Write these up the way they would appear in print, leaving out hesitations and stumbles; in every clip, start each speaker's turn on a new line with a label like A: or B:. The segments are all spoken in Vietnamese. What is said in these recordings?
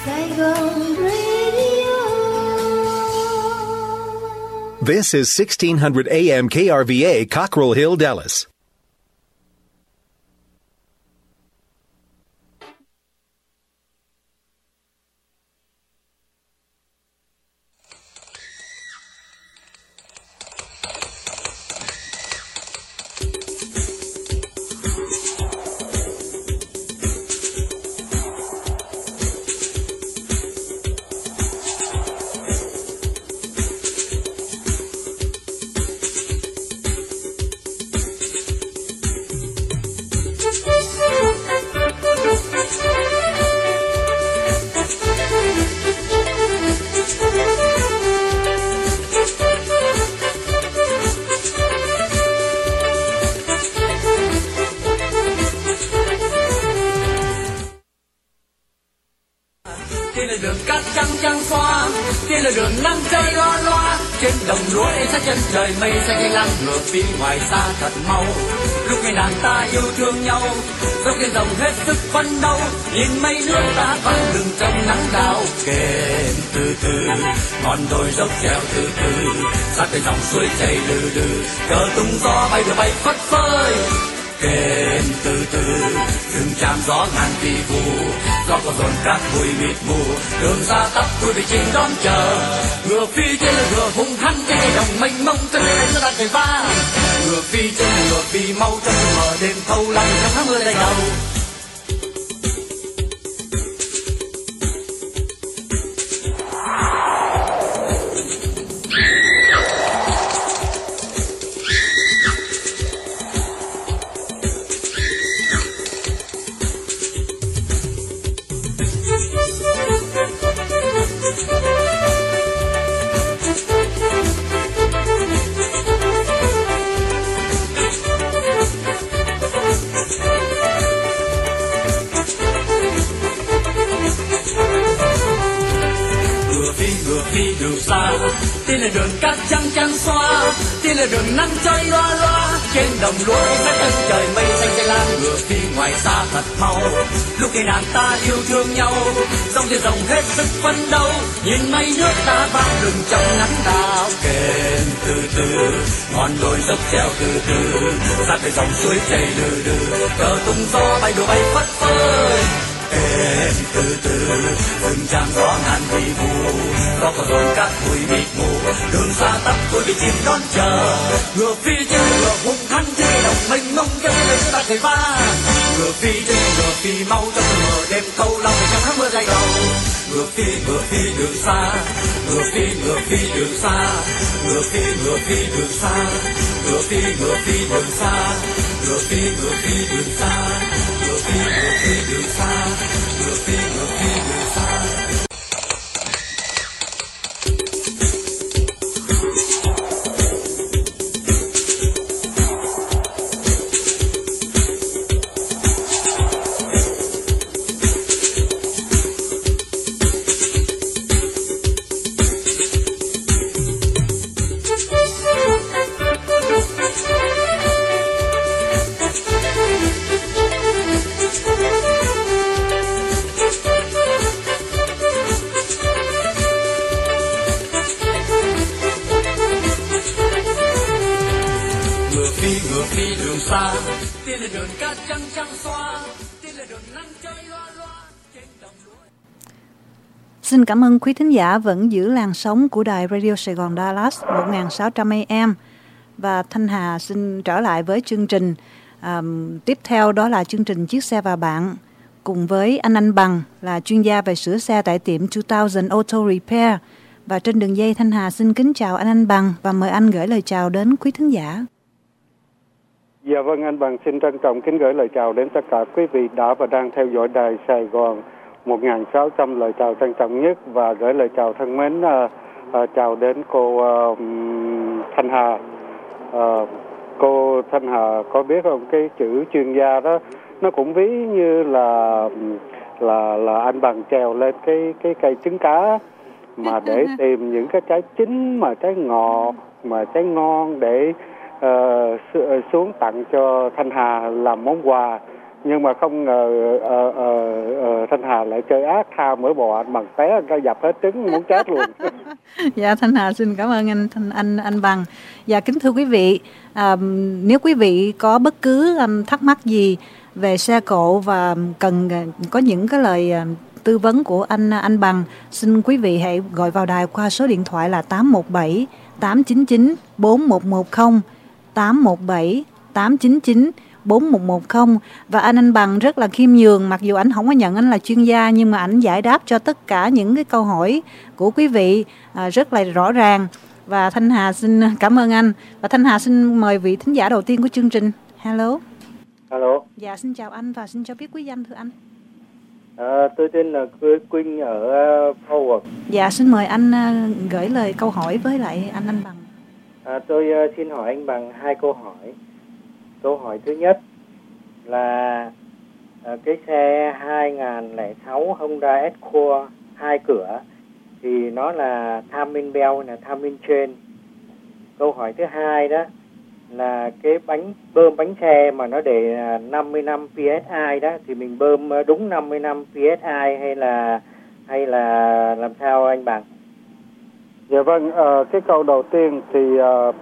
A: Saigon Radio.
B: This is 1600 AM KRVA, Cockrell Hill, Dallas.
C: Trời mây xanh thanh lam ngược phía ngoài xa thật mau. Lúc ngày nàng ta yêu thương nhau, dốc lên dòng hết sức phấn đấu. Nhìn mây nước ta vắng lừng trong nắng đào kềnh từ từ, ngọn đồi dốc treo từ từ, sát bên dòng suối chảy lừ đừ, cờ tung gió bay được bay phất phới. Kềnh từ từ, rừng chạm gió ngàn vì phù, gió còn dồn cát bụi mịt mù, đường xa tắp tôi bị chìm đón chờ. Ngựa phi trên là ngựa hung hăng trên cây đồng mênh mông, trên đây nó đang cày va. Ngựa phi trên là ngựa phi mau trong mờ đêm thâu lòng trong tháng mưa đầy đầu. Tiên là đường cát trắng trắng xóa, tiên là đường nắng trói loa loa. Trên đồng lúa sắc chân trời mây xanh xanh lam, ngựa phi ngoài xa thật mau. Lúc ngày nàng ta yêu thương nhau, dòng trên dòng hết sức phấn đấu. Nhìn mây nước ta vang lừng trong nắng đào kềnh từ từ, ngọn đồi dốc treo từ từ, sát bên dòng suối chảy lừ đừ, cờ tung gió bay đổ bay phất phới. Kềnh từ từ, rừng chạm gió ngàn vì phù, gió còn dồn cát bụi mịt mù, đường xa tắp tôi bị chìm đón chờ. Ngựa phi trên ngựa hung hăng trên đồng mênh mông, trên đây chúng ta cày va. Ngựa phi trên ngựa phi mau trong mờ đêm thâu lòng trong tháng mưa dày đầu. Ngựa phi đường xa, ngựa phi đường xa, ngựa phi đường xa, ngựa phi đường xa, ngựa phi đường xa, ngựa phi đường xa, ngựa phi đường xa.
D: Xin cảm ơn quý thính giả vẫn giữ làn sóng của đài Radio Sài Gòn Dallas 1600 AM. Và Thanh Hà xin trở lại với chương trình. Tiếp theo đó là chương trình Chiếc xe và bạn cùng với anh Bằng là chuyên gia về sửa xe tại tiệm 2000 Auto Repair. Và trên đường dây Thanh Hà xin kính chào anh Bằng và mời anh gửi lời chào đến quý thính giả.
E: Dạ vâng, anh Bằng xin trân trọng kính gửi lời chào đến tất cả quý vị đã và đang theo dõi đài Sài Gòn 1600, lời chào trân trọng nhất và gửi lời chào thân mến chào đến cô Thanh Hà. Cô Thanh Hà có biết không, cái chữ chuyên gia đó nó cũng ví như là anh Bằng trèo lên cái cây trứng cá mà để tìm những cái trái chín mà trái ngọt mà trái ngon để xuống tặng cho Thanh Hà làm món quà. Nhưng mà không ngờ Thanh Hà lại chơi ác, tha mỡ bò anh Bằng té cái dập hết trứng muốn chết luôn.
D: Dạ, Thanh Hà xin cảm ơn anh Bằng. Dạ, kính thưa quý vị, nếu quý vị có bất cứ thắc mắc gì về xe cộ và cần có những cái lời tư vấn của anh Bằng, xin quý vị hãy gọi vào đài qua số điện thoại là 817 899 4110, 817 899 4110. Và anh Bằng rất là khiêm nhường, mặc dù anh không có nhận anh là chuyên gia, nhưng mà anh giải đáp cho tất cả những cái câu hỏi của quý vị rất là rõ ràng. Và Thanh Hà xin cảm ơn anh. Và Thanh Hà xin mời vị thính giả đầu tiên của chương trình. Hello.
F: Hello.
D: Dạ, xin chào anh và xin cho biết quý danh thưa anh.
F: Tôi tên là Quynh ở Forward.
D: Dạ, xin mời anh gửi lời câu hỏi với lại anh Bằng.
F: Tôi xin hỏi anh Bằng 2 câu hỏi. Câu hỏi thứ nhất là cái xe 2006 Honda Accord 2 cửa thì nó là timing belt là timing chain. Câu hỏi thứ hai đó là cái bơm bánh xe mà nó để 55 PSI đó thì mình bơm đúng 55 PSI hay là làm sao anh Bằng?
E: Dạ vâng, cái câu đầu tiên thì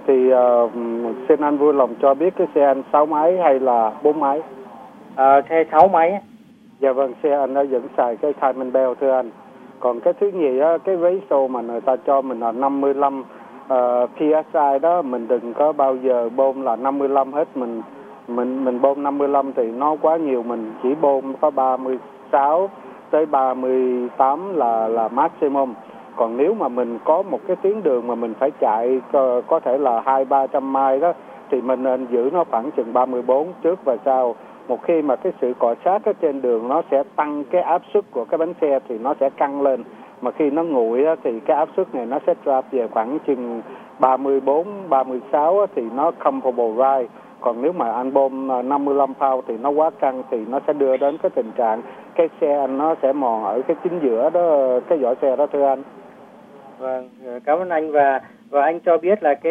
E: xin anh vui lòng cho biết cái xe anh 6 máy hay là 4 máy?
F: Xe 6 máy.
E: Dạ vâng, xe anh đã vẫn xài cái timing belt thưa anh. Còn cái thứ nhì á, cái ratio mà người ta cho mình là 55 PSI đó, mình đừng có bao giờ bơm là 55 hết. Mình bơm 55 thì nó quá nhiều, mình chỉ bơm có 36 tới 38 là maximum. Còn nếu mà mình có một cái tuyến đường mà mình phải chạy có thể là 200-300 mai đó, thì mình nên giữ nó khoảng chừng 34 trước và sau. Một khi mà cái sự cọ sát ở trên đường nó sẽ tăng cái áp suất của cái bánh xe thì nó sẽ căng lên. Mà khi nó nguội thì cái áp suất này nó sẽ drop về khoảng chừng 34, 36 thì nó comfortable ride. Còn nếu mà anh bơm 55 pound thì nó quá căng thì nó sẽ đưa đến cái tình trạng cái xe anh nó sẽ mòn ở cái chính giữa đó, cái vỏ xe đó thưa anh.
F: Vâng, cảm ơn anh. Và anh cho biết là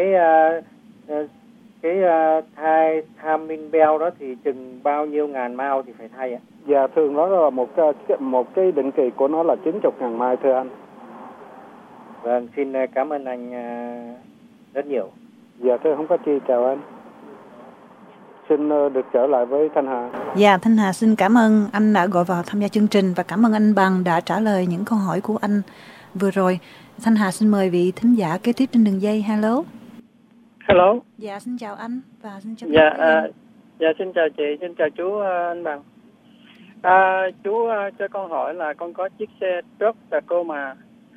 F: cái timing belt đó thì chừng bao nhiêu ngàn mile thì phải thay ạ?
E: Dạ, thường đó là một cái định kỳ của nó là 90.000 mai thưa anh.
F: Vâng, xin cảm ơn anh rất nhiều.
E: Dạ thưa, không có chi, chào anh. Xin được trở lại với Thanh Hà.
D: Dạ, Thanh Hà xin cảm ơn anh đã gọi vào tham gia chương trình và cảm ơn anh Bằng đã trả lời những câu hỏi của anh vừa rồi. Thanh Hà xin mời vị thính giả kế tiếp trên đường dây. Hello.
G: Hello.
D: Dạ, xin chào anh và xin chào
G: xin chào chị, xin chào chú anh Bằng. Chú cho con hỏi là con có chiếc xe truck Tacoma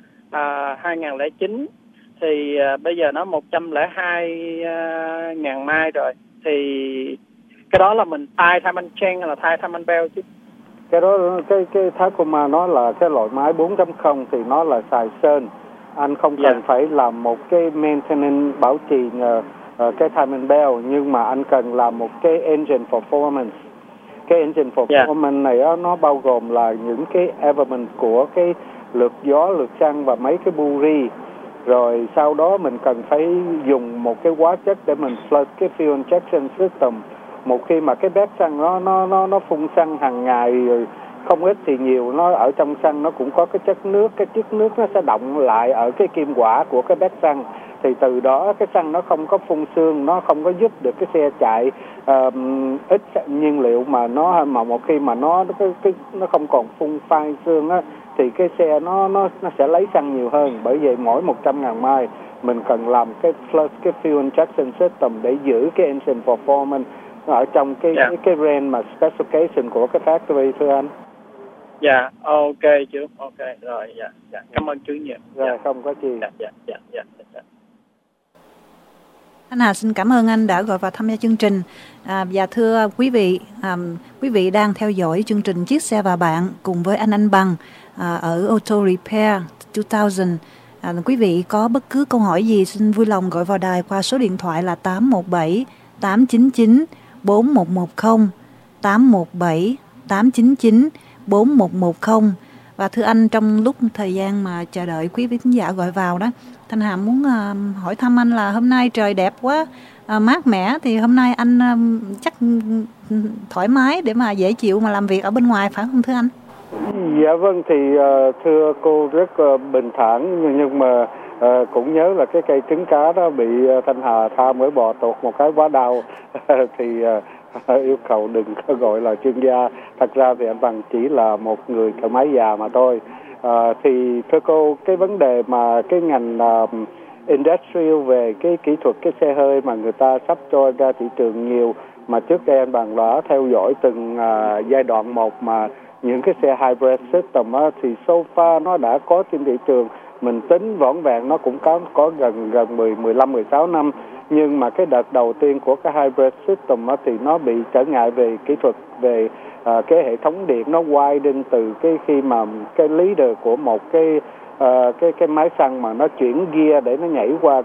G: 2009 thì bây giờ nó 102.000 mai rồi. Thì cái đó là mình thay timing chain hay là thay timing belt chứ?
E: Cái đó cái Tacoma nó là cái loại máy 4.0 thì nó là xài sơn. Anh không cần phải làm một cái maintenance bảo trì cái timing belt, nhưng mà anh cần làm một cái engine performance. Cái engine performance này nó bao gồm là những cái element của cái lược gió, lược xăng và mấy cái buri. Rồi sau đó mình cần phải dùng một cái hóa chất để mình flush cái fuel injection system. Một khi mà cái bét xăng nó phun xăng hàng ngày không ít thì nhiều, nó ở trong xăng nó cũng có cái chất nước, cái chất nước nó sẽ động lại ở cái kim quả của cái bét xăng, thì từ đó cái xăng nó không có phun sương, nó không có giúp được cái xe chạy ít nhiên liệu, mà một khi mà nó không còn phun phai sương á thì cái xe nó sẽ lấy xăng nhiều hơn. Bởi vậy mỗi 100.000 mai mình cần làm cái flush cái fuel injection system để giữ cái engine performance ở trong cái range mà specification của cái factory thưa anh.
G: Dạ, ok chú, ok rồi, dạ. Cảm ơn chú nhiều.
E: Rồi, không có gì.
G: Dạ.
D: Anh Hà xin cảm ơn anh đã gọi vào tham gia chương trình. Và thưa quý vị đang theo dõi chương trình Chiếc Xe và Bạn cùng với anh Bằng ở Auto Repair 2000. Quý vị có bất cứ câu hỏi gì xin vui lòng gọi vào đài qua số điện thoại là 817 899 4110, 817 899 4110. Và thưa anh, trong lúc thời gian mà chờ đợi quý vị khán giả gọi vào đó, Thanh Hà muốn hỏi thăm anh là hôm nay trời đẹp quá, mát mẻ, thì hôm nay anh chắc thoải mái để mà dễ chịu mà làm việc ở bên ngoài, phải không thưa anh?
E: Dạ vâng, thì thưa cô rất bình thản, nhưng mà cũng nhớ là cái cây trứng cá đó bị Thanh Hà tha mới bò tuột một cái quá đau thì yêu cầu đừng có gọi là chuyên gia. Thật ra thì anh Bằng chỉ là một người thợ máy già mà thôi. Thì thưa cô, cái vấn đề mà cái ngành industrial về cái kỹ thuật cái xe hơi mà người ta sắp cho ra thị trường nhiều, mà trước đây anh Bằng đã theo dõi từng giai đoạn một mà những cái xe hybrid system á, thì so far nó đã có trên thị trường. Mình tính vỏn vẹn nó cũng có gần 15-16 năm. Nhưng mà cái đợt đầu tiên của cái hybrid system á, thì nó bị trở ngại về kỹ thuật, về cái hệ thống điện nó widen từ cái khi mà cái leader của một cái máy xăng mà nó chuyển gear để nó nhảy qua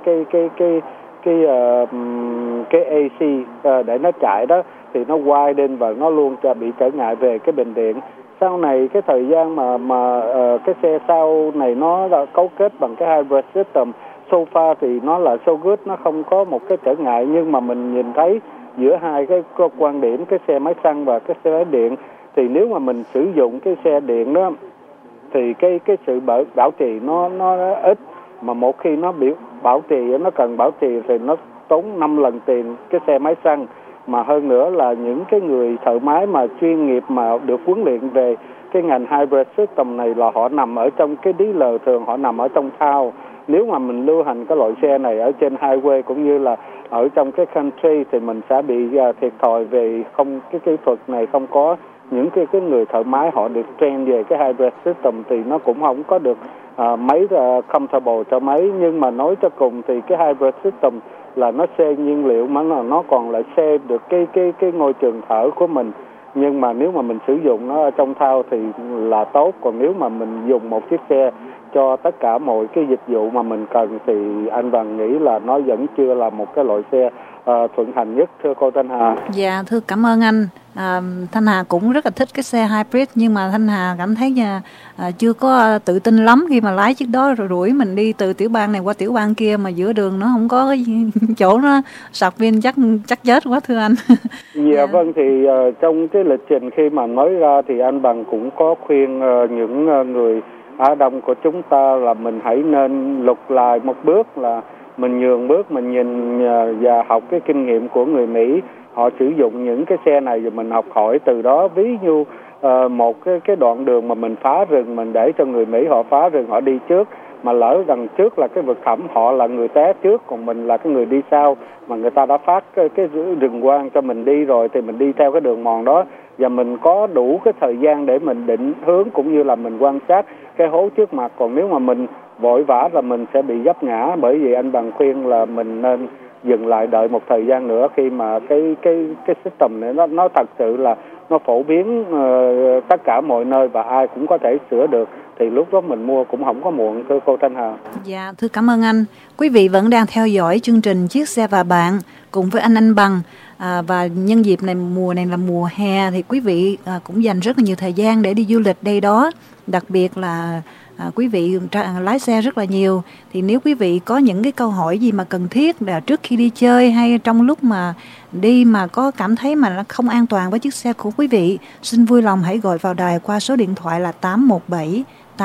E: cái AC để nó chạy đó, thì nó widen và nó luôn bị trở ngại về cái bình điện. Sau này cái thời gian mà cái xe sau này nó đã cấu kết bằng cái hybrid system, so far thì nó là so good, nó không có một cái trở ngại. Nhưng mà mình nhìn thấy giữa hai cái quan điểm, cái xe máy xăng và cái xe máy điện, thì nếu mà mình sử dụng cái xe điện đó thì cái sự bảo trì nó ít, mà một khi nó bị bảo trì, nó cần bảo trì thì nó tốn 5 lần tiền cái xe máy xăng. Mà hơn nữa là những cái người thợ máy mà chuyên nghiệp mà được huấn luyện về cái ngành hybrid system này là họ nằm ở trong cái dealer, thường họ nằm ở trong town. Nếu mà mình lưu hành cái loại xe này ở trên highway cũng như là ở trong cái country thì mình sẽ bị thiệt thòi về không cái kỹ thuật này không có những cái người thợ máy họ được train về cái hybrid system, thì nó cũng không có được máy comfortable cho máy. Nhưng mà nói cho cùng thì cái hybrid system là nó save nhiên liệu mà nó còn lại save được cái ngôi trường thở của mình. Nhưng mà nếu mà mình sử dụng nó ở trong thao thì là tốt. Còn nếu mà mình dùng một chiếc xe cho tất cả mọi cái dịch vụ mà mình cần thì anh Bằng nghĩ là nó vẫn chưa là một cái loại xe thuận hành nhất, thưa cô Thanh Hà.
D: Dạ, thưa cảm ơn anh. Thanh Hà cũng rất là thích cái xe hybrid, nhưng mà Thanh Hà cảm thấy chưa có tự tin lắm khi mà lái chiếc đó rồi đuổi mình đi từ tiểu bang này qua tiểu bang kia mà giữa đường nó không có chỗ nó sạc pin, chắc chết quá thưa anh.
E: Dạ vâng, thì trong cái lịch trình khi mà nói ra thì anh Bằng cũng có khuyên những người Á Đông của chúng ta là mình hãy nên lùi lại một bước, là mình nhường bước, mình nhìn và học cái kinh nghiệm của người Mỹ. Họ sử dụng những cái xe này rồi mình học hỏi từ đó. Ví dụ một cái đoạn đường mà mình phá rừng, mình để cho người Mỹ họ phá rừng, họ đi trước, mà lỡ đằng trước là cái vực thẳm, họ là người té trước, còn mình là cái người đi sau, mà người ta đã phát cái rừng quang cho mình đi rồi thì mình đi theo cái đường mòn đó, và mình có đủ cái thời gian để mình định hướng cũng như là mình quan sát cái hố trước mặt. Còn nếu mà mình vội vã là mình sẽ bị vấp ngã. Bởi vì anh Bằng khuyên là mình nên dừng lại, đợi một thời gian nữa khi mà cái system này nó thật sự là nó phổ biến tất cả mọi nơi và ai cũng có thể sửa được, thì lúc đó mình mua cũng không có muộn, thưa cô Thanh Hà.
D: Dạ, thưa cảm ơn anh. Quý vị vẫn đang theo dõi chương trình Chiếc Xe và Bạn cùng với anh Bằng. Và nhân dịp này, mùa này là mùa hè, thì quý vị cũng dành rất là nhiều thời gian để đi du lịch đây đó. Đặc biệt là quý vị lái xe rất là nhiều, thì nếu quý vị có những cái câu hỏi gì mà cần thiết là trước khi đi chơi hay trong lúc mà đi mà có cảm thấy mà nó không an toàn với chiếc xe của quý vị, xin vui lòng hãy gọi vào đài qua số điện thoại là 817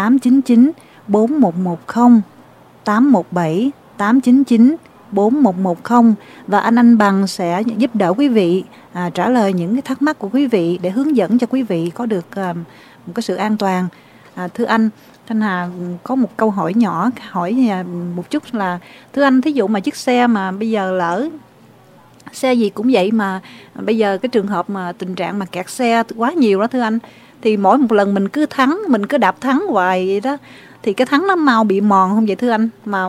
D: 899 4110, 817 899 4110, và anh Bằng sẽ giúp đỡ quý vị trả lời những cái thắc mắc của quý vị để hướng dẫn cho quý vị có được một cái sự an toàn. Thưa anh, Thanh Hà có một câu hỏi nhỏ hỏi một chút là, thưa anh, thí dụ mà chiếc xe mà bây giờ lỡ xe gì cũng vậy, mà bây giờ cái trường hợp mà tình trạng mà kẹt xe quá nhiều đó thưa anh, thì mỗi một lần mình cứ đạp thắng hoài vậy đó, thì cái thắng nó mau bị mòn không vậy thưa anh? Mà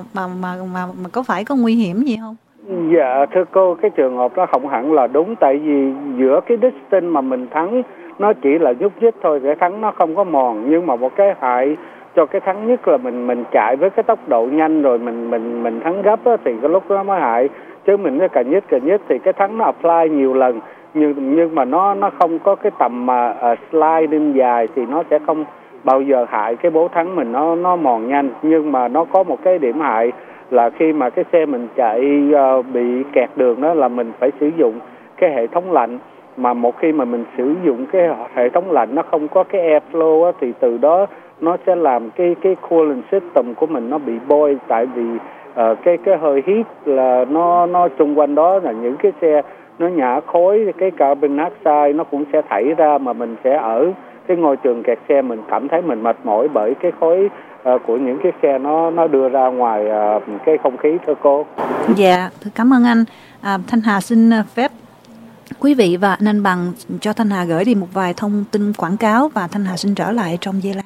D: có phải có nguy hiểm gì không?
E: Dạ thưa cô, cái trường hợp đó không hẳn là đúng, tại vì giữa cái distance mà mình thắng nó chỉ là nhúc nhích thôi, cái thắng nó không có mòn. Nhưng mà một cái hại cho cái thắng nhất là mình chạy với cái tốc độ nhanh rồi mình thắng gấp á, thì cái lúc đó mới hại. Chứ mình cái cà nhích thì cái thắng nó apply nhiều lần, nhưng mà nó không có cái tầm mà sliding dài thì nó sẽ không bao giờ hại cái bố thắng mình nó mòn nhanh. Nhưng mà nó có một cái điểm hại là khi mà cái xe mình chạy bị kẹt đường đó là mình phải sử dụng cái hệ thống lạnh, mà một khi mà mình sử dụng cái hệ thống lạnh nó không có cái airflow á, thì từ đó nó sẽ làm cái cooling system của mình nó bị boil, tại vì cái hơi heat là nó xung quanh đó là những cái xe nó nhả khói, cái carbon dioxide nó cũng sẽ thải ra, mà mình sẽ ở cái ngôi trường kẹt xe mình cảm thấy mình mệt mỏi bởi cái khói của những cái xe nó đưa ra ngoài cái không khí thưa cô.
D: Dạ, cảm ơn anh. Thanh Hà xin phép quý vị và anh Bằng cho Thanh Hà gửi đi một vài thông tin quảng cáo và Thanh Hà xin trở lại trong giây lát.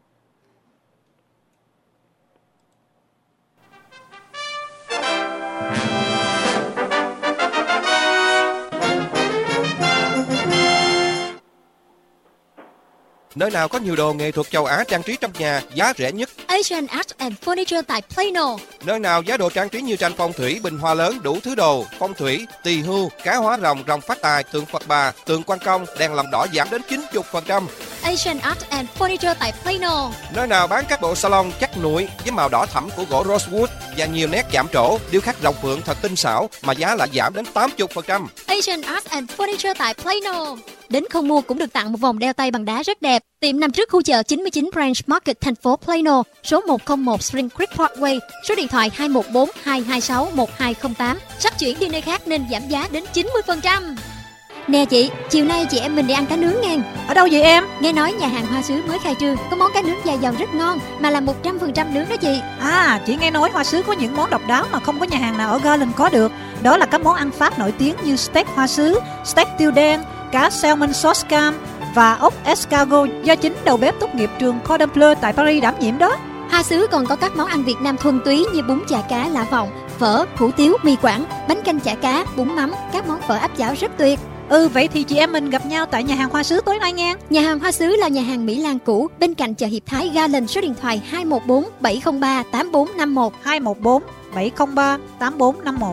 H: Nơi nào có nhiều đồ nghệ thuật châu Á trang trí trong nhà, giá rẻ nhất?
I: Asian Art and Furniture tại Plano.
H: Nơi nào giá đồ trang trí như tranh phong thủy, bình hoa lớn, đủ thứ đồ, phong thủy, tỳ hưu, cá hóa rồng, rồng phát tài, tượng Phật Bà, tượng Quan Công, đèn lồng đỏ giảm đến 90%.
I: Asian Art and Furniture tại Plano.
H: Nơi nào bán các bộ salon chắc nụi với màu đỏ thẫm của gỗ rosewood và nhiều nét chạm trổ, điêu khắc rồng phượng thật tinh xảo mà giá lại giảm đến 80%.
I: Asian Art and Furniture tại Plano. Đến không mua cũng được tặng một vòng đeo tay bằng đá rất đẹp. Tiệm nằm trước khu chợ 99 Branch Market, thành phố Plano, số 101 Spring Creek Parkway, số điện thoại 214-226-1208. Sắp chuyển đi nơi khác nên giảm giá đến 90%. Nè chị, chiều nay chị em mình đi ăn cá nướng nghe.
D: Ở đâu vậy em?
I: Nghe nói nhà hàng Hoa Sứ mới khai trương, có món cá nướng dài dòng rất ngon, mà là 100% nướng đó chị.
D: À, chị nghe nói Hoa Sứ có những món độc đáo mà không có nhà hàng nào ở Garland có được. Đó là các món ăn Pháp nổi tiếng như steak Hoa Sứ, steak tiêu đen, cá salmon sauce cam và ốc escargot do chính đầu bếp tốt nghiệp trường Cordon Bleu tại Paris đảm nhiệm đó.
I: Hoa Sứ còn có các món ăn Việt Nam thuần túy như bún chả cá lạ vọng, phở, hủ tiếu, mì Quảng, bánh canh chả cá, bún mắm, các món phở áp chảo rất tuyệt.
D: Vậy thì chị em mình gặp nhau tại nhà hàng Hoa Sứ tối nay nghe.
I: Nhà hàng Hoa Sứ là nhà hàng Mỹ Lan cũ bên cạnh chợ Hiệp Thái Garland, số điện thoại 214-703-8451.
D: 214-703-8451.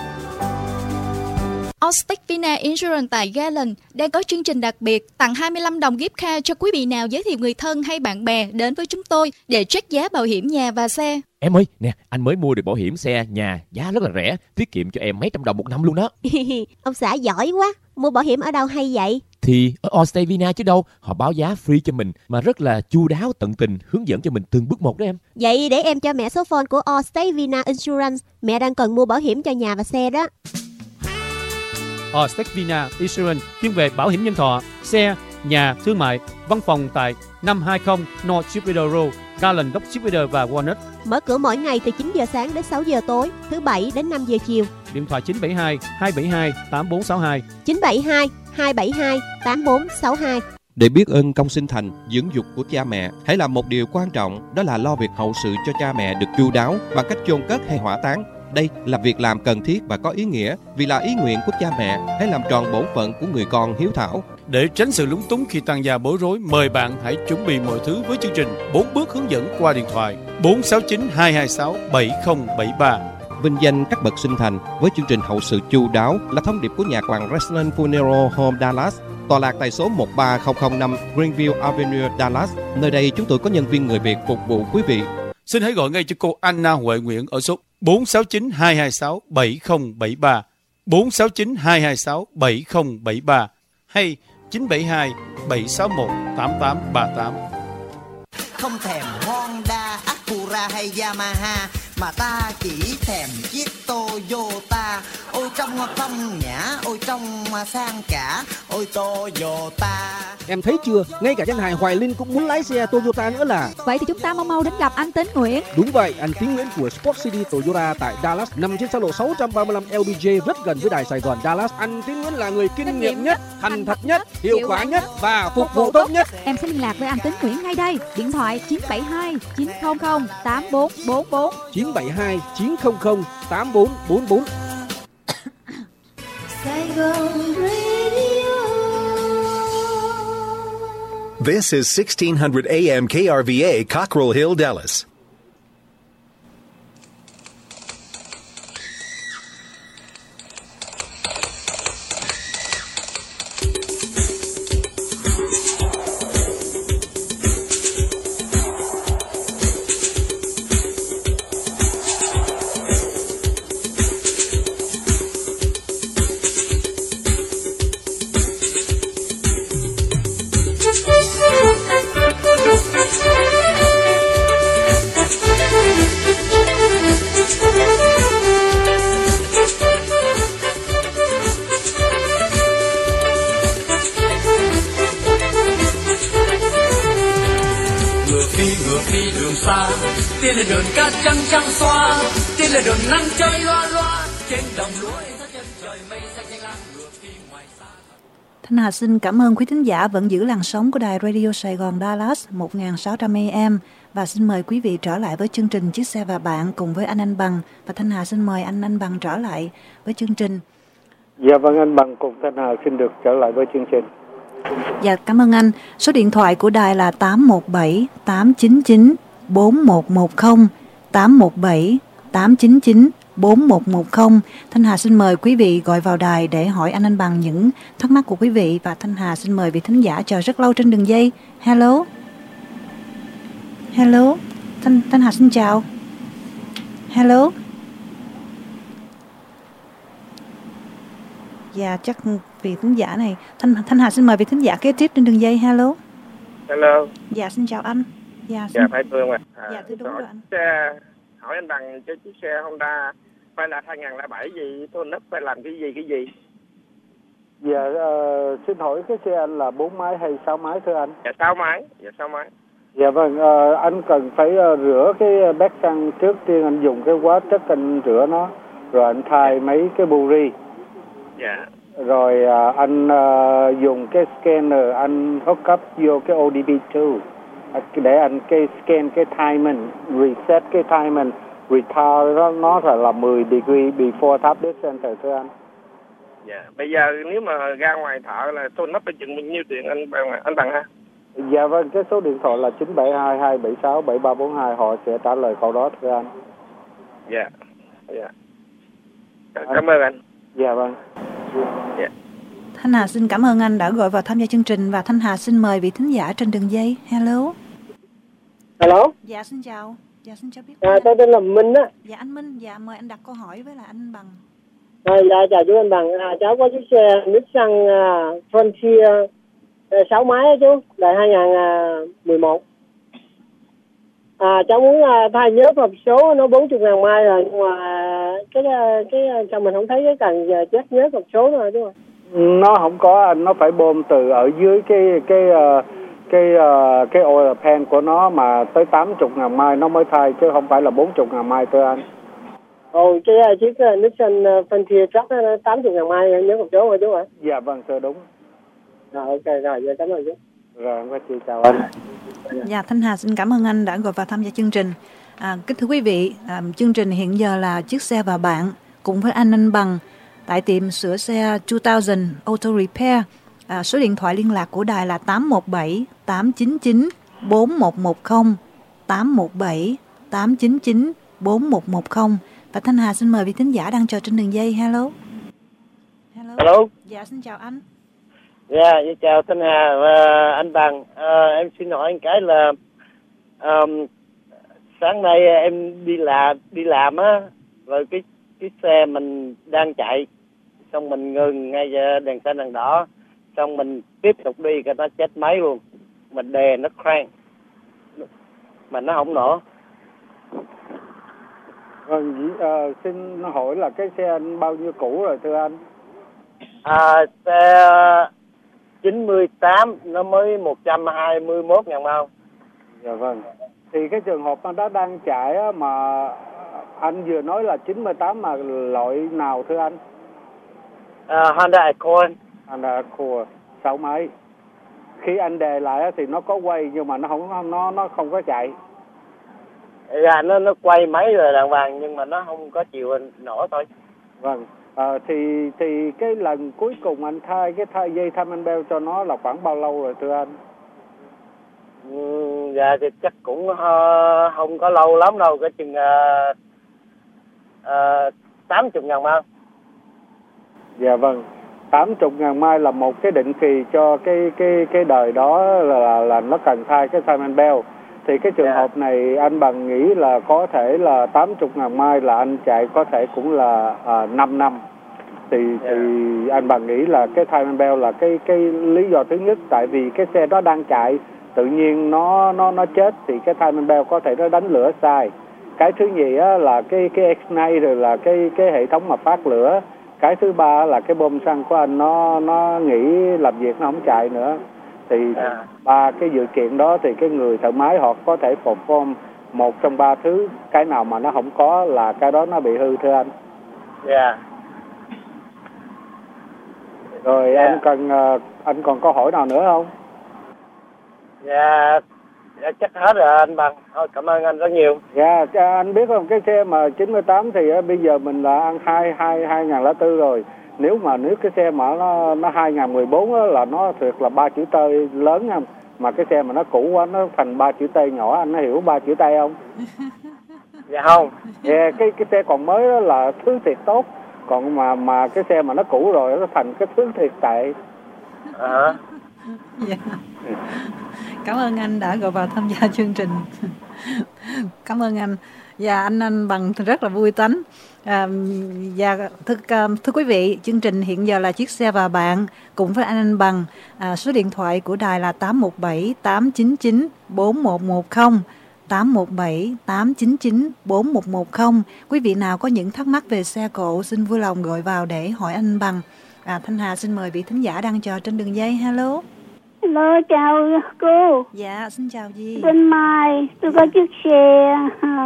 J: Allstate Vina Insurance tại Garland đang có chương trình đặc biệt tặng 25 đồng gift card cho quý vị nào giới thiệu người thân hay bạn bè đến với chúng tôi để check giá bảo hiểm nhà và xe.
K: Em ơi, nè, anh mới mua được bảo hiểm xe, nhà, giá rất là rẻ, tiết kiệm cho em mấy trăm đồng một năm luôn đó.
L: Ông xã giỏi quá, mua bảo hiểm ở đâu hay vậy?
K: Thì ở Allstate Vina chứ đâu, họ báo giá free cho mình mà rất là chu đáo tận tình, hướng dẫn cho mình từng bước một đó em.
L: Vậy để em cho mẹ số phone của Allstate Vina Insurance, mẹ đang cần mua bảo hiểm cho nhà và xe đó.
M: Allstate Vina Insurance chuyên về bảo hiểm nhân thọ, xe, nhà, thương mại, văn phòng tại 520 North Jupiter Road, Garland, Dock Jupiter và Walnut.
L: Mở cửa mỗi ngày từ 9 giờ sáng đến 6 giờ tối, thứ Bảy đến 5 giờ chiều.
M: Điện thoại 972 272 8462.
L: 972 272 8462.
H: Để biết ơn công sinh thành, dưỡng dục của cha mẹ, hãy làm một điều quan trọng, đó là lo việc hậu sự cho cha mẹ được chu đáo bằng cách chôn cất hay hỏa táng. Đây là việc làm cần thiết và có ý nghĩa, vì là ý nguyện của cha mẹ, hãy làm tròn bổn phận của người con hiếu thảo.
M: Để tránh sự lúng túng khi tăng gia bối rối, mời bạn hãy chuẩn bị mọi thứ với chương trình 4 bước hướng dẫn qua điện thoại 469 226 7073.
H: Vinh danh các bậc sinh thành với chương trình hậu sự chu đáo là thông điệp của nhà quản Resland Funeral Home Dallas, tọa lạc tại số 13005 Greenville Avenue, Dallas. Nơi đây chúng tôi có nhân viên người Việt phục vụ quý vị.
M: Xin hãy gọi ngay cho cô Anna Huệ Nguyễn ở số 469 226 7073, 469 226 7073 hay 972 761 8838.
N: Không thèm Honda, Acura hay Yamaha, mà ta chỉ thèm chiếc Toyota. Ôi trong phong nhã, ôi trong sang cả, ôi Toyota.
O: Em thấy chưa, ngay cả danh hài Hoài Linh cũng muốn lái xe Toyota nữa là.
P: Vậy thì chúng ta mau đến gặp anh Tín Nguyễn.
O: Đúng vậy, anh Tín Nguyễn của Sport City Toyota tại Dallas, nằm trên xa lộ 635 LBJ, rất gần với đài Sài Gòn Dallas. Anh Tín Nguyễn là người kinh nghiệm nhất, thành thật nhất, hiệu quả nhất và phục vụ tốt nhất.
P: Em sẽ liên lạc với anh Tín Nguyễn ngay đây. Điện thoại 972 900 8444,
O: 972 900 8444.
A: Saigon Radio.
B: This is 1600 AM KRVA, Cockrell Hill, Dallas.
C: ngược đi đường xa. Tiên là đường cát trắng trắng xóa, tiên là đường nắng chơi loa loa. Trên đồng lúa rất chân trời mây xanh xanh lam ngược đi ngoài xa.
D: Thanh Hà xin cảm ơn quý thính giả vẫn giữ làn sóng của đài Radio Sài Gòn Dallas 1600 AM và xin mời quý vị trở lại với chương trình Chiếc xe và bạn cùng với anh Bằng, và Thanh Hà xin mời anh Bằng trở lại với chương trình.
E: Dạ vâng, anh Bằng cùng Thanh Hà xin được trở lại với chương trình.
D: Dạ, cảm ơn anh. Số điện thoại của đài là 817 899 4110, 817 899 4110. Thanh Hà xin mời quý vị gọi vào đài để hỏi anh Bằng những thắc mắc của quý vị, và Thanh Hà xin mời vị thính giả chờ rất lâu trên đường dây. Hello. Hello. Thanh Hà xin chào. Hello. Dạ, chắc vị thính giả này. Thanh Hà xin mời vị thính giả kế tiếp trên đường dây. Hello.
Q: Hello.
D: Dạ, xin chào anh. Dạ,
Q: Phải Phương ạ.
D: Dạ, thưa đúng rồi anh.
Q: Hỏi anh Bằng cho chiếc xe Honda Pilot 2007 gì, tôi nấp phải làm cái gì?
E: Dạ, xin hỏi cái xe anh là 4 máy hay 6 máy thưa anh?
Q: Dạ 6 máy.
E: Dạ vâng, anh cần phải rửa cái bát xăng trước tiên, anh dùng cái hóa chất anh rửa nó, rồi anh thay mấy cái buri.
Q: Dạ.
E: Rồi anh dùng cái scanner anh hook up vô cái ODB2 để anh cái scan cái timing, reset cái timing, retard nó là 10 degree before top dead center thưa anh.
Q: Dạ. Bây giờ nếu mà ra ngoài thợ là tôi nấp phải chừng bao nhiêu tiền anh Bằng ha?
E: Dạ vâng, cái số điện thoại là 972 276 7342, họ sẽ trả lời câu đó thưa anh.
Q: Dạ. Cảm ơn anh.
E: Dạ vâng.
Q: Dạ.
D: Thanh Hà xin cảm ơn anh đã gọi vào tham gia chương trình, và Thanh Hà xin mời vị thính giả trên đường dây. Hello.
R: Hello.
D: Dạ, xin chào. Dạ, xin chào biết.
R: Tôi tên là Minh á.
D: Dạ, anh Minh. Dạ, mời anh đặt câu hỏi với lại anh Bằng.
R: Dạ, chào chú anh Bằng. Cháu có chiếc xe Nissan Frontier 6 máy á chú, đời 2011. Cháu muốn thay nhớt hộp số, nó 40.000 mai rồi, nhưng mà cái sao mình không thấy cái cần chết nhớt hộp số rồi chú ạ?
E: Nó không có anh, nó phải bơm từ ở dưới cái oil pan của nó mà tới 80.000 mai nó mới thay, chứ không phải là 40.000 mai thưa anh.
R: Cái chiếc Nissan Frontier Truck nó 80.000 mai nhớ hộp số rồi chú ạ?
E: Dạ vâng thưa, đúng.
R: Ok rồi, giờ cảm ơn chú.
E: Rồi, các chị chào anh.
D: Dạ, Thanh Hà xin cảm ơn anh đã gọi vào tham gia chương trình. Kính thưa quý vị, chương trình hiện giờ là Chiếc xe và bạn cùng với anh Bằng tại tiệm sửa xe 2000 Auto Repair. Số điện thoại liên lạc của đài là 817 899 4110, 817 899 4110. Và Thanh Hà xin mời vị thính giả đang chờ trên đường dây. Hello.
R: Hello.
D: Dạ, xin chào anh.
R: Dạ, chào Thanh Hà và anh Bằng. Em xin hỏi anh cái là sáng nay em đi làm á, rồi cái xe mình đang chạy, xong mình ngừng ngay đèn xanh đèn đỏ, xong mình tiếp tục đi cái nó chết máy luôn, mình đè nó crank mà nó không nổ.
E: Vâng, xin hỏi là cái xe anh bao nhiêu cũ rồi thưa anh?
R: Xe 98 nó mới 121.000 mao.
E: Dạ vâng. Thì cái trường hợp nó đang chạy á, mà anh vừa nói là 98 mà loại nào thưa anh?
R: Honda Accord.
E: Honda Accord 6 máy. Khi anh đề lại á, thì nó có quay nhưng mà nó không có chạy.
R: Dạ, nó quay máy rồi đàng hoàng nhưng mà nó không có chịu nổ thôi.
E: Vâng. Thì cái lần cuối cùng anh thay dây timing belt cho nó là khoảng bao lâu rồi thưa anh?
R: Dạ thì chắc cũng không có lâu lắm đâu, cái chừng 80.000 mao.
E: Dạ vâng, 80.000 mai là một cái định kỳ cho cái đời đó là nó cần thay cái timing belt. Thì cái trường hợp này anh Bằng nghĩ là có thể là 80.000 mai là anh chạy có thể cũng là 5 năm. Thì anh Bằng nghĩ là cái timing belt là cái lý do thứ nhất, tại vì cái xe đó đang chạy tự nhiên nó chết thì cái timing belt có thể nó đánh lửa sai. Cái thứ nhì á là cái ignite rồi là cái hệ thống mà phát lửa. Cái thứ ba là cái bơm xăng của anh nó nghỉ làm việc, nó không chạy nữa. Thì ba cái dự kiện đó thì cái người thợ máy họ có thể perform một trong ba thứ, cái nào mà nó không có là cái đó nó bị hư thưa anh.
R: Dạ.
E: Rồi anh còn câu hỏi nào nữa không?
R: Dạ, chắc hết rồi anh Bằng. Thôi cảm ơn anh rất nhiều.
E: Dạ, anh biết không, cái xe mà 98 thì bây giờ mình là ăn 2004 rồi. Nếu cái xe mà nó 2014 á, là nó thiệt là 3 chữ T lớn không? Mà cái xe mà nó cũ quá nó thành 3 chữ T nhỏ, anh có hiểu 3 chữ T không?
R: Dạ không.
E: Dạ, cái xe còn mới đó là thứ thiệt tốt. Còn mà cái xe mà nó cũ rồi nó thành cái thứ thiệt tệ.
D: Dạ. Cảm ơn anh đã gọi vào tham gia chương trình. Cảm ơn anh. Và anh Bằng rất là vui tính. Và thưa quý vị, chương trình hiện giờ là Chiếc Xe và Bạn cùng với anh Bằng. Số điện thoại của đài là 817 899 4110, 817 899 4110. Quý vị nào có những thắc mắc về xe cộ xin vui lòng gọi vào để hỏi anh Bằng. Thanh Hà xin mời vị thính giả đang chờ trên đường dây. Hello.
A: Hello, chào cô.
D: Dạ, xin chào Di.
A: Tên Mai, tôi có chiếc xe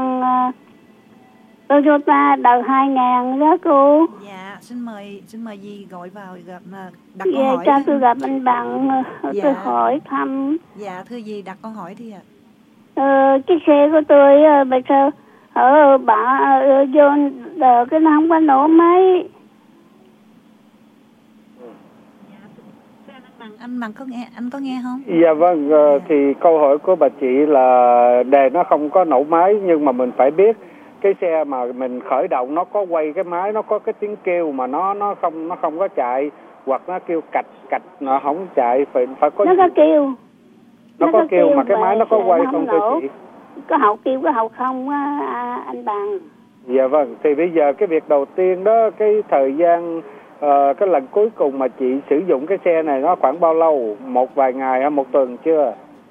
A: Toyota đầu 2000 đó cô.
D: Dạ, xin mời Di gọi vào đặt
A: câu hỏi. Cho tôi gặp anh Bằng, tôi hỏi thăm.
D: Dạ, thưa Di, đặt câu hỏi đi ạ.
A: Chiếc xe của tôi bây giờ ở vô cái nó không có nổ máy.
D: Anh Bằng có nghe không?
E: Dạ vâng, thì câu hỏi của bà chị là đề nó không có nổ máy, nhưng mà mình phải biết cái xe mà mình khởi động nó có quay cái máy, nó có cái tiếng kêu mà nó không có chạy, hoặc nó kêu cạch nó không chạy, phải có.
A: Nó có kêu.
E: Nó có kêu mà cái máy nó có quay không thưa chị?
A: Có hậu kêu có hậu không anh Bằng?
E: Dạ vâng, thì bây giờ cái việc đầu tiên đó, cái thời gian cái lần cuối cùng mà chị sử dụng cái xe này nó khoảng bao lâu? Một vài ngày hay một tuần chưa?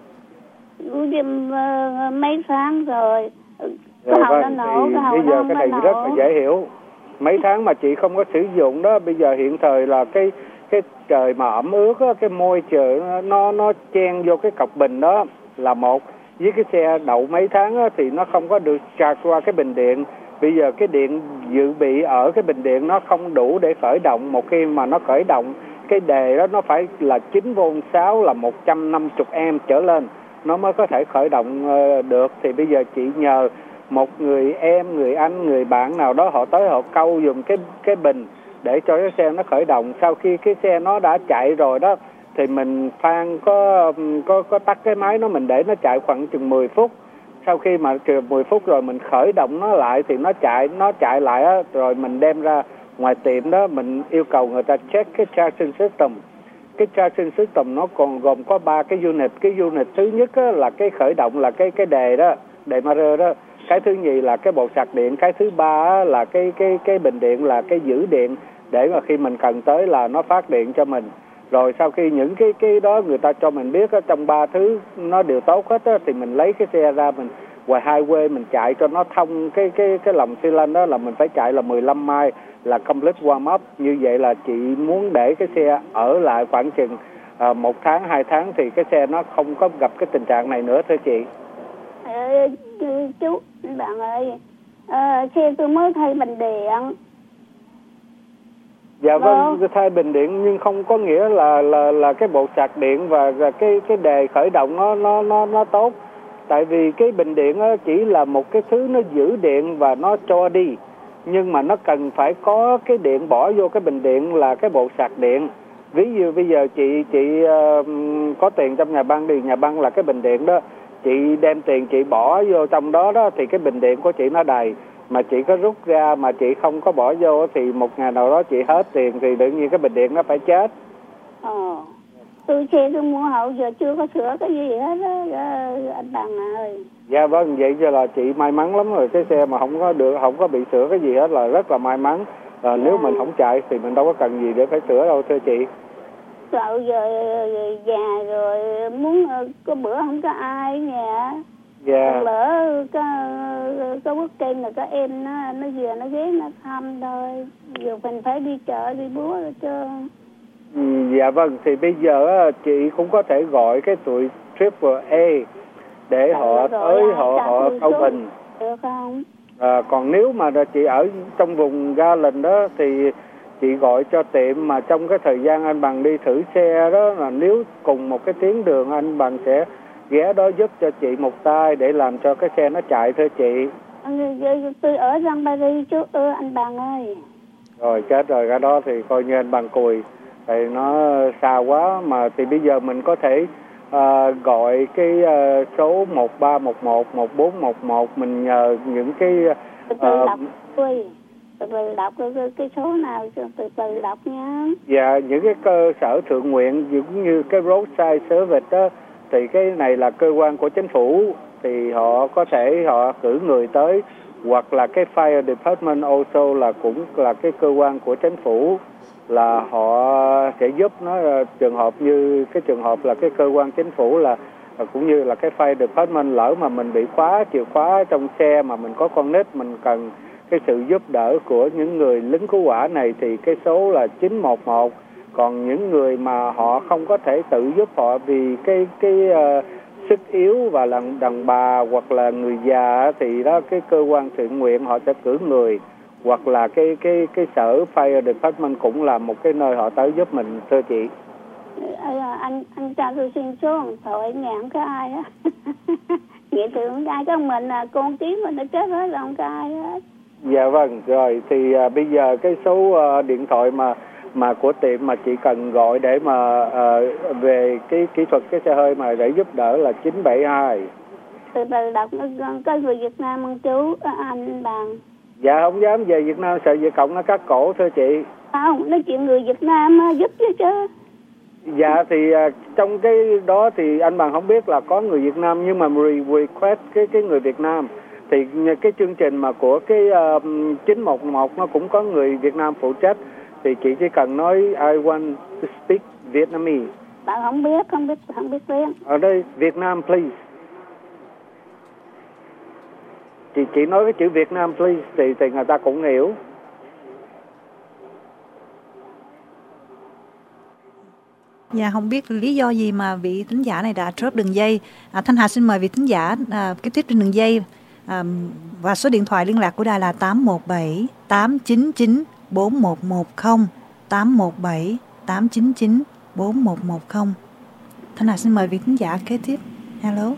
A: Mấy tháng rồi.
E: Dạ vâng, thì bây giờ cái này rất là dễ hiểu. Mấy tháng mà chị không có sử dụng đó, bây giờ hiện thời là cái trời mà ẩm ướt á, cái môi trường nó chen vô cái cọc bình đó là một. Với cái xe đậu mấy tháng á, thì nó không có được charge qua cái bình điện. Bây giờ cái điện dự bị ở cái bình điện nó không đủ để khởi động. Một khi mà nó khởi động, cái đề đó nó phải là 9V6 là 150A trở lên nó mới có thể khởi động được. Thì bây giờ chị nhờ một người em, người anh, người bạn nào đó họ tới họ câu dùng cái bình để cho cái xe nó khởi động. Sau khi cái xe nó đã chạy rồi đó thì mình phan có tắt cái máy nó, mình để nó chạy khoảng chừng 10 phút. Sau khi mà 10 phút rồi mình khởi động nó lại thì nó chạy lại á, rồi mình đem ra ngoài tiệm đó, mình yêu cầu người ta check cái charging system. Cái charging system nó còn gồm có 3 cái unit. Cái unit thứ nhất á, là cái khởi động là cái đề đó, đề motor đó. Cái thứ nhì là cái bộ sạc điện. Cái thứ ba á, là cái bình điện là cái giữ điện, để mà khi mình cần tới là nó phát điện cho mình. Rồi sau khi những cái đó người ta cho mình biết á, trong 3 thứ nó đều tốt hết á, thì mình lấy cái xe ra mình ngoài highway mình chạy cho nó thông cái lòng xi lanh đó, là mình phải chạy là 15 mile là complete warm up. Như vậy là chị muốn để cái xe ở lại khoảng chừng 1 tháng 2 tháng thì cái xe nó không có gặp cái tình trạng này nữa thưa chị.
A: Chú bạn ơi, xe tôi mới thay bình điện.
E: Dạ vâng, thay bình điện nhưng không có nghĩa là cái bộ sạc điện và cái đề khởi động nó tốt. Tại vì cái bình điện chỉ là một cái thứ nó giữ điện và nó cho đi, nhưng mà nó cần phải có cái điện bỏ vô cái bình điện là cái bộ sạc điện. Ví dụ bây giờ chị có tiền trong nhà băng thì nhà băng là cái bình điện đó, chị đem tiền chị bỏ vô trong đó thì cái bình điện của chị nó đầy. Mà chị có rút ra mà chị không có bỏ vô thì một ngày nào đó chị hết tiền thì tự nhiên cái bình điện nó phải chết.
A: Tôi mua hậu giờ chưa có sửa cái gì hết đó, anh Bằng ơi.
E: Dạ vâng, vậy cho là chị may mắn lắm rồi. Cái xe mà không có bị sửa cái gì hết là rất là may mắn. Nếu mình không chạy thì mình đâu có cần gì để phải sửa đâu thưa chị.
A: Sợ giờ già rồi muốn có bữa không có ai nhà.
E: Dạ.
A: Lỡ có bức tranh là các em nó về nó ghé nó thăm thôi. Giờ mình phải đi chợ đi búa rồi chứ.
E: Dạ vâng, thì bây giờ chị cũng có thể gọi cái tụi AAA để họ tới họ câu bình.
A: Được không?
E: Còn nếu mà chị ở trong vùng Garland đó thì chị gọi cho tiệm mà trong cái thời gian anh Bằng đi thử xe đó, là nếu cùng một cái tuyến đường anh Bằng sẽ ghé đó giúp cho chị một tay để làm cho cái xe nó chạy thưa chị.
A: Tôi ở Răng Paris chú anh Bằng ơi.
E: Rồi chết rồi, cái đó thì coi như anh Bằng cùi, thì nó xa quá. Mà thì bây giờ mình có thể gọi cái số 1311 1411, mình nhờ những cái
A: từ từ đọc cái số nào, từ từ đọc nha.
E: Dạ, những cái cơ sở thượng nguyện giống như cái roadside service đó, thì cái này là cơ quan của chính phủ, thì họ có thể họ cử người tới, hoặc là cái fire department also là cũng là cái cơ quan của chính phủ, là họ sẽ giúp nó. Trường hợp như cái trường hợp là cái cơ quan chính phủ là cũng như là cái fire department, lỡ mà mình bị khóa chìa khóa trong xe mà mình có con nít, mình cần cái sự giúp đỡ của những người lính cứu hỏa này thì cái số là 911. Còn những người mà họ không có thể tự giúp họ vì cái sức yếu và là đàn bà hoặc là người già thì đó, cái cơ quan thiện nguyện họ sẽ cử người, hoặc là cái sở fire department cũng là một cái nơi họ tới giúp mình thưa chị.
A: Anh cho tôi xin số điện thoại nhà không có ai á. Vậy thì không có ai, có mình là con tiếng mình nó chết hết là không có ai hết.
E: Dạ vâng, rồi thì bây giờ cái số điện thoại mà của tiệm mà chị cần gọi để mà về cái kỹ thuật cái xe hơi mà để giúp đỡ là 972.
A: Từ từ đọc, có người Việt Nam không chú anh Bằng?
E: Dạ không dám về Việt Nam, sợ Việt Cộng nó cắt cổ thưa chị.
A: Không, nói chuyện người Việt Nam giúp chứ.
E: Dạ thì trong cái đó thì anh Bằng không biết là có người Việt Nam, nhưng mà request cái người Việt Nam thì cái chương trình mà của cái 911 nó cũng có người Việt Nam phụ trách, thì chị chỉ cần nói I want to speak Vietnamese.
A: Bạn không biết tiếng.
E: Ở đây Việt Nam please. Chị nói cái chữ Việt Nam please thì người ta cũng hiểu.
D: Dạ, không biết lý do gì mà vị thính giả này đã drop đường dây. Thanh Hà xin mời vị thính giả kế tiếp trên đường dây. Và số điện thoại liên lạc của đài là 817 899 4110, 817 899 4110. Thanh Hà xin mời vị thính giả kế tiếp. Hello.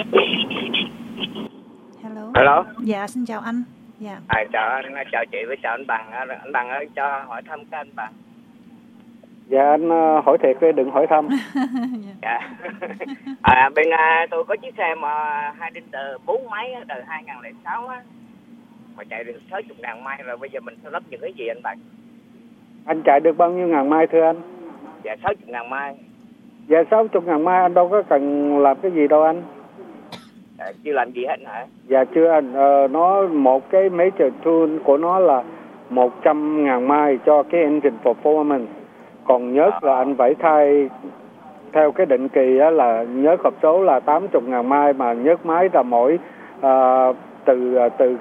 S: Hello.
D: Dạ, xin chào anh. Dạ.
S: Chào chị với chào anh Bằng. Anh Bằng ơi, cho hỏi thăm các anh Bằng.
E: Dạ anh hỏi thiệt đi, đừng hỏi thăm.
S: Dạ. Bên tôi có chiếc xe mà Highlander 4 máy đời 2006 á, mà chạy được 60.000 mai rồi, bây giờ mình sẽ lắp những cái gì anh Bằng?
E: Anh chạy được bao nhiêu ngàn mai thưa anh?
S: Dạ 60.000 mai.
E: Dạ 60.000 mai anh đâu có cần làm cái gì đâu anh.
S: Chưa làm gì hết hả?
E: Dạ chưa anh. Nó một cái major tool của nó là 100.000 mai cho cái engine performance. Còn nhớt là anh phải thay theo cái định kỳ á, là nhớt hộp số là 80.000 mai, mà nhớt máy là mỗi từ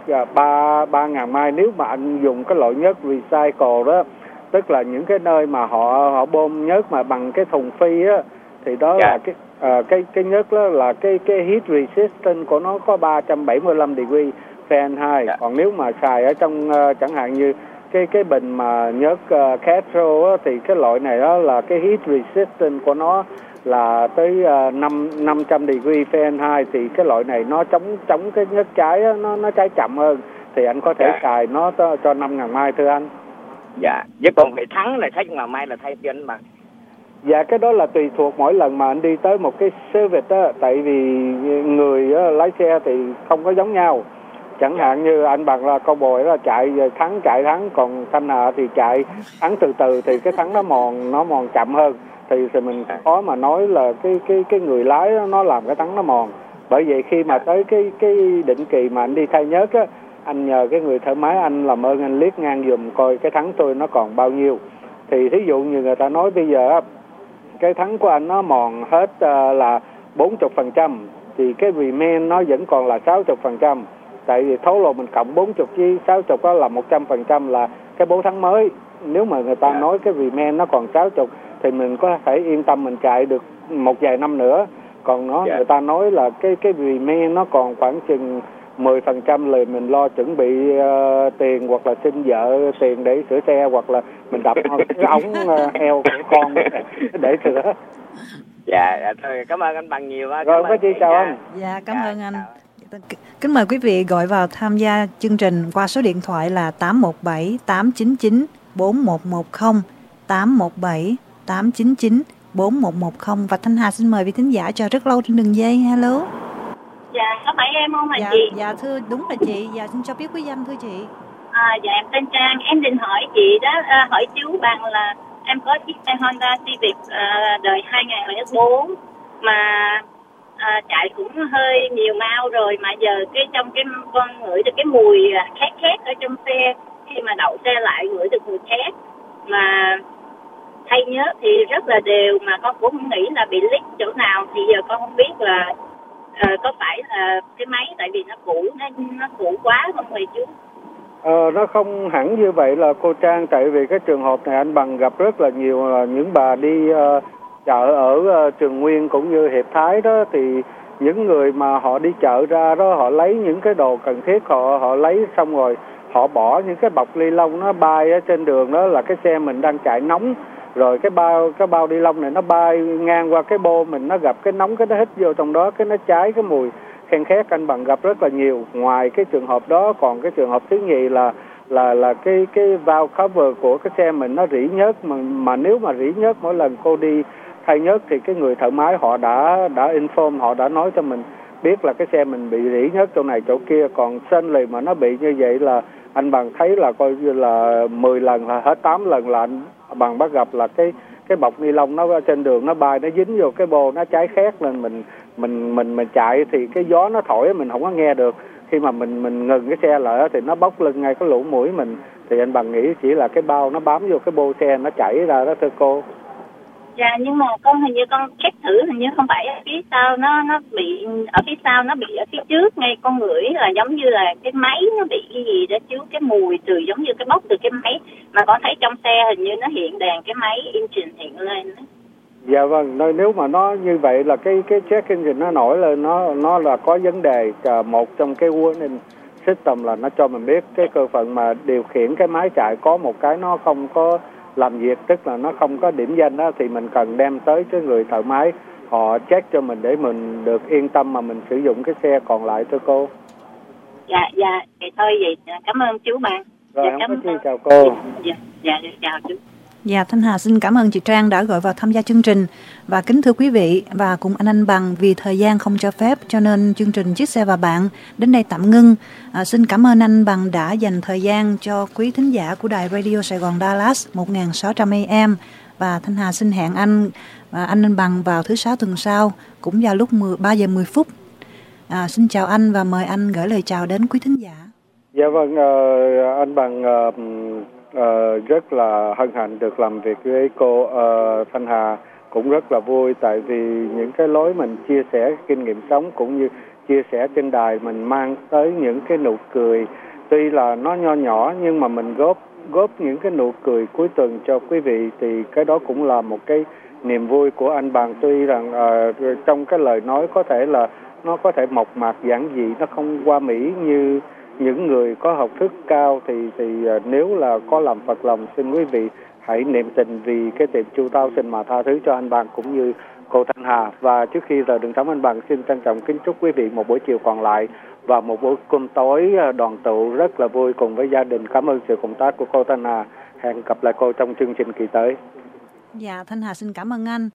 E: 3.000 mai. Nếu mà anh dùng cái loại nhớt recycle đó, tức là những cái nơi mà họ bơm nhớt mà bằng cái thùng phi á, thì đó là cái nhớt đó là cái heat resistance của nó có 375 degree Fahrenheit. Còn nếu mà xài ở trong chẳng hạn như cái bình mà nhớt Castro thì cái loại này đó là cái heat resistance của nó là tới 500 degree Fahrenheit, thì cái loại này nó chống cái nhớt cháy đó, nó cháy chậm hơn, thì anh có thể xài nó cho 5.000 mai thưa anh.
S: Dạ, với còn về thắng là 6.000 mai là thay cho anh Bằng.
E: Dạ cái đó là tùy thuộc mỗi lần mà anh đi tới một cái service đó, tại vì người lái xe thì không có giống nhau. Chẳng hạn như anh Bằng là con bồi đó chạy thắng, còn Thanh Hà thì chạy thắng từ từ thì cái thắng nó mòn chậm hơn, thì mình khó mà nói là cái người lái đó, nó làm cái thắng nó mòn. Bởi vậy khi mà tới cái định kỳ mà anh đi thay nhớt á, anh nhờ cái người thợ máy anh làm ơn anh liếc ngang giùm coi cái thắng tôi nó còn bao nhiêu. Thì thí dụ như người ta nói bây giờ cái thắng của anh nó mòn hết là 40%, thì cái remain nó vẫn còn là 60%. Tại vì thấu lộ mình cộng 40 với 60 đó là 100% là cái bố thắng mới. Nếu mà người ta nói cái remain nó còn 60 thì mình có thể yên tâm mình chạy được một vài năm nữa. Còn người ta nói là cái vì men nó còn khoảng chừng 10% là mình lo chuẩn bị tiền hoặc là xin vợ tiền để sửa xe, hoặc là mình đập cái ống heo của con để sửa.
S: Dạ, thôi cảm ơn anh Bằng nhiều.
E: Rồi, có chi chào anh.
D: Dạ, cảm ơn anh. Kính mời quý vị gọi vào tham gia chương trình qua số điện thoại là 817 899 4110, 817 899 4110. Và Thanh Hà xin mời vị thính giả cho rất lâu trên đường dây. Hello.
T: Dạ, có phải em không hả
D: dạ,
T: chị?
D: Dạ thưa, đúng là chị. Dạ, xin cho biết quý danh thưa chị.
T: Dạ em tên Trang. Em định hỏi chị đó, hỏi chú Bằng là em có chiếc xe Honda Civic đời 2004 mà chạy cũng hơi nhiều mao rồi, mà giờ trong con ngửi được cái mùi khét ở trong xe, khi mà đậu xe lại ngửi được mùi khét, mà thay nhớt thì rất là đều, mà con cũng không nghĩ là bị leak chỗ nào, thì giờ con không biết là có phải là cái máy, tại vì nó cũ quá không vậy chú?
E: Nó không hẳn như vậy là cô Trang, tại vì cái trường hợp này anh Bằng gặp rất là nhiều, là những bà đi chợ ở Trường Nguyên cũng như Hiệp Thái đó, thì những người mà họ đi chợ ra đó, họ lấy những cái đồ cần thiết, họ lấy xong rồi họ bỏ những cái bọc ni lông nó bay ở trên đường, đó là cái xe mình đang chạy nóng, rồi cái bao ni lông này nó bay ngang qua cái bô mình, nó gặp cái nóng, cái nó hít vô trong đó, cái nó cháy cái mùi khen khét. Anh Bằng gặp rất là nhiều. Ngoài cái trường hợp đó, còn cái trường hợp thứ nhì là cái valve cover của cái xe mình nó rỉ nhớt, mà nếu mà rỉ nhớt mỗi lần cô đi thay nhớt thì cái người thợ máy họ đã inform, họ đã nói cho mình biết là cái xe mình bị rỉ nhớt chỗ này chỗ kia. Còn Stanley mà nó bị như vậy là anh Bằng thấy là coi như là 10 lần là hết 8 lần là anh Bằng bắt gặp là cái bọc ni lông nó trên đường nó bay, nó dính vô cái bô, nó cháy khét lên. Mình chạy thì cái gió nó thổi mình không có nghe được, khi mà mình ngừng cái xe lại thì nó bốc lên ngay cái lỗ mũi mình, thì anh Bằng nghĩ chỉ là cái bao nó bám vô cái bô xe nó chảy ra đó thưa cô.
T: Dạ, nhưng mà hình như con check thử, hình như không phải ở phía sau nó bị ở phía sau, nó bị ở phía trước, ngay con ngửi là giống như là cái máy nó bị cái gì đó chứ, cái mùi từ giống như cái bốc từ cái máy, mà con thấy trong xe hình như nó hiện đèn cái máy engine hiện lên đó.
E: Dạ vâng, nếu mà nó như vậy là cái check engine nó nổi lên, nó là có vấn đề. Một trong cái warning system là nó cho mình biết cái cơ phận mà điều khiển cái máy chạy có một cái nó không có làm việc, tức là nó không có điểm danh đó, thì mình cần đem tới cái người thợ máy họ check cho mình để mình được yên tâm mà mình sử dụng cái xe còn lại thưa cô.
T: Dạ, vậy thôi, vậy cảm ơn chú Bằng.
E: Rồi, không có chi, chào cô.
T: Dạ, chào chú.
D: Dạ, Thanh Hà xin cảm ơn chị Trang đã gọi vào tham gia chương trình. Và kính thưa quý vị, và cùng anh Bằng, vì thời gian không cho phép cho nên chương trình Chiếc Xe và Bạn đến đây tạm ngưng. Xin cảm ơn anh Bằng đã dành thời gian cho quý thính giả của đài Radio Sài Gòn Dallas 1600 AM. Và Thanh Hà xin hẹn anh và anh Bằng vào thứ Sáu tuần sau cũng vào lúc 3 giờ 10 phút. Xin chào anh và mời anh gửi lời chào đến quý thính giả.
E: Dạ vâng, anh Bằng rất là hân hạnh được làm việc với cô Thanh Hà, cũng rất là vui tại vì những cái lối mình chia sẻ kinh nghiệm sống cũng như chia sẻ trên đài mình mang tới những cái nụ cười, tuy là nó nho nhỏ nhưng mà mình góp những cái nụ cười cuối tuần cho quý vị, thì cái đó cũng là một cái niềm vui của anh Bằng. Tuy rằng trong cái lời nói có thể là nó có thể mộc mạc giản dị, nó không qua mỹ như những người có học thức cao, thì nếu là có làm phật lòng, xin quý vị hãy niệm tình vì cái tiệm Chu Tao xin mà tha thứ cho anh Bằng cũng như cô Thanh Hà. Và trước khi rời đường thăm anh Bằng, xin trân trọng kính chúc quý vị một buổi chiều còn lại và một bữa cơm tối đoàn tụ rất là vui cùng với gia đình. Cảm ơn sự cộng tác của cô Thanh Hà. Hẹn gặp lại cô trong chương trình kỳ tới.
D: Dạ, Thanh Hà xin cảm ơn anh.